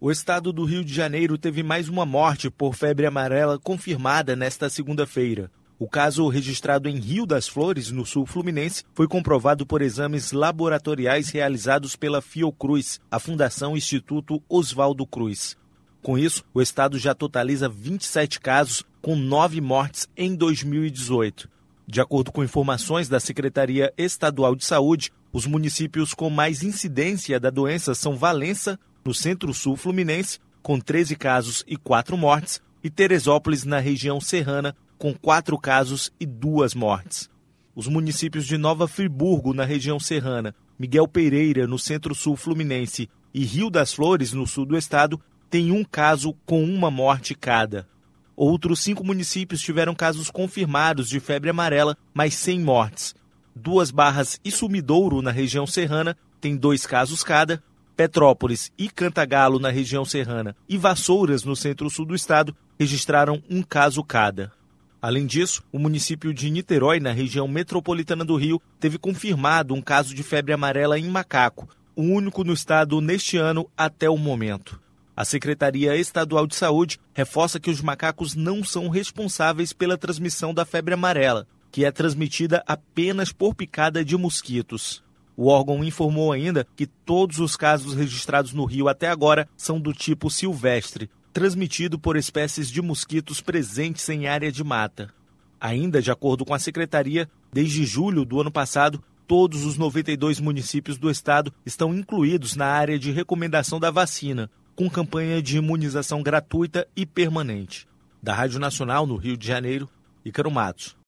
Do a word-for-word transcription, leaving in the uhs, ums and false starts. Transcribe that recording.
O estado do Rio de Janeiro teve mais uma morte por febre amarela confirmada nesta segunda-feira. O caso, registrado em Rio das Flores, no sul fluminense, foi comprovado por exames laboratoriais realizados pela Fiocruz, a Fundação Instituto Oswaldo Cruz. Com isso, o estado já totaliza vinte e sete casos, com nove mortes em dois mil e dezoito. De acordo com informações da Secretaria Estadual de Saúde, os municípios com mais incidência da doença são Valença, no centro-sul fluminense, com treze casos e quatro mortes, e Teresópolis, na região serrana, com quatro casos e duas mortes. Os municípios de Nova Friburgo, na região serrana, Miguel Pereira, no centro-sul fluminense, e Rio das Flores, no sul do estado, têm um caso com uma morte cada. Outros cinco municípios tiveram casos confirmados de febre amarela, mas sem mortes. Duas Barras e Sumidouro, na região serrana, têm dois casos cada. Petrópolis e Cantagalo, na região serrana, e Vassouras, no centro-sul do estado, registraram um caso cada. Além disso, o município de Niterói, na região metropolitana do Rio, teve confirmado um caso de febre amarela em macaco, o único no estado neste ano até o momento. A Secretaria Estadual de Saúde reforça que os macacos não são responsáveis pela transmissão da febre amarela, que é transmitida apenas por picada de mosquitos. O órgão informou ainda que todos os casos registrados no Rio até agora são do tipo silvestre, transmitido por espécies de mosquitos presentes em área de mata. Ainda de acordo com a Secretaria, desde julho do ano passado, todos os noventa e dois municípios do estado estão incluídos na área de recomendação da vacina, com campanha de imunização gratuita e permanente. Da Rádio Nacional, no Rio de Janeiro, Ícaro Matos.